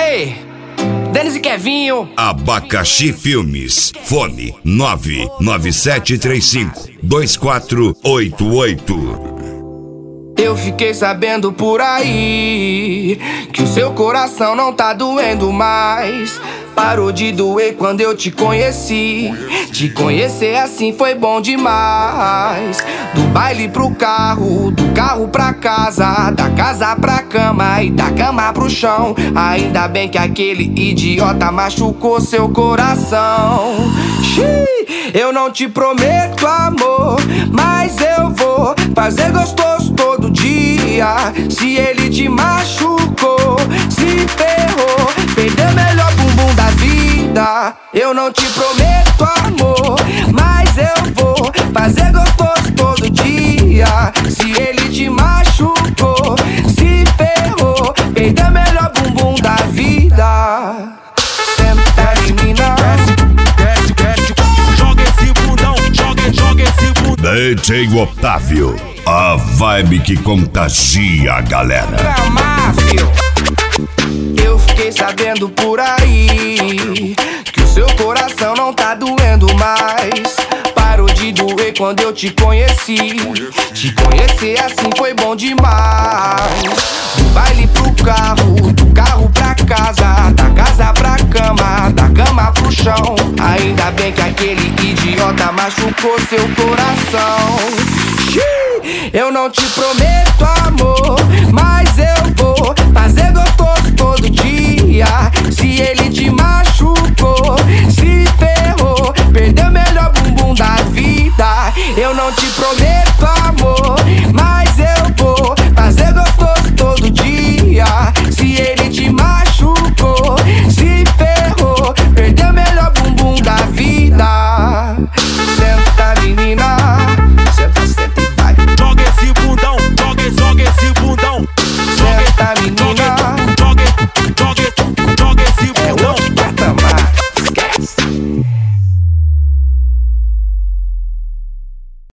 Aê, Denis e Kevinho. Abacaxi Filmes. Fone 997352488. Eu fiquei sabendo por aí que o seu coração não tá doendo mais. Parou de doer quando eu te conheci. Te conhecer assim foi bom demais. Do baile pro carro, do carro pra casa, da casa pra cama e da cama pro chão. Ainda bem que aquele idiota machucou seu coração. Eu não te prometo amor, mas eu vou fazer gostoso todo dia. Se ele te machucou, se ferrou, perdeu o melhor bumbum da vida. Eu não te prometo amor, mas eu vou fazer gostoso todo dia. Se ele te machucou, se ferrou, perdeu o melhor bumbum da vida. Senta em mim, DJ Otávio, a vibe que contagia a galera. Eu fiquei sabendo por aí que o seu coração não tá doendo mais. Parou de doer quando eu te conheci. Te conhecer assim foi bom demais. Do baile pro carro, do carro pra casa, da casa pra cama, da cama pro chão. Ainda bem que aquele idiota machucou seu coração. Eu não te prometo amor, mas eu